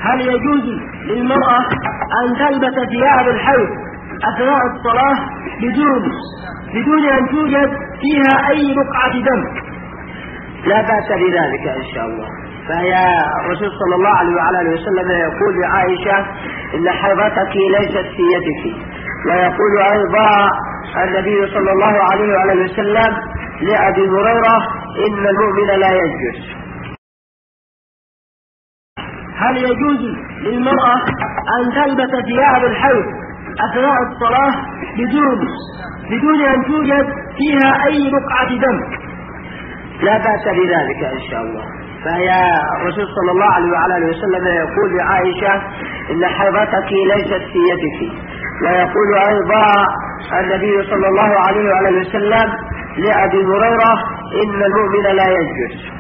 هل يجوز للمرأة أن تلبس ثياب الحيض أثناء الصلاة بدون أن توجد فيها أي بقعة دم؟ لا بأس بذلك إن شاء الله. فهي الرسول صلى الله عليه وعلى آله وسلم يقول لعائشة إن حيضتك ليست في يدك، ويقول أيضا النبي صلى الله عليه وعلى آله وسلم لأبي هريرة إن المؤمن لا ينجس. هل يجوز للمرأة أن تلبس ثياب الحيض أثناء الصلاة بدون أن توجد فيها أي بقعة دم؟ لا بأس بذلك إن شاء الله. فهي الرسول صلى الله عليه وعلى آله وسلم يقول لعائشة إن حيضتك ليست في يدك، ويقول أيضا النبي صلى الله عليه وعلى آله وسلم لأبي هريرة إن المؤمن لا ينجس.